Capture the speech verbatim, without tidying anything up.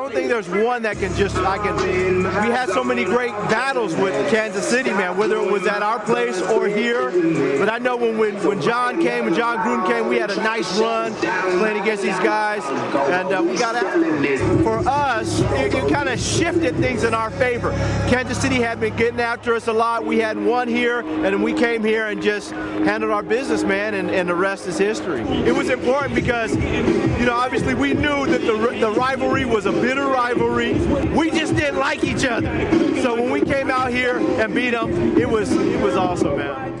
don't think there's one that can just, I can, we had so many great battles with Kansas City, man, whether it was at our place or here. But I know when, when, when John came, when John Gruden came, we had a nice run playing against these guys. And uh, we got after it. For us, it, it kind of shifted things in our favor. Kansas City had been getting after us a lot. We had won here, and then we came here and just handled our business, man, and, and the rest is history. It was important because, you know, obviously we knew that the, the rivalry was a bitter rivalry. We just didn't like each other. So when we came out here and beat them, it was, it was awesome, man.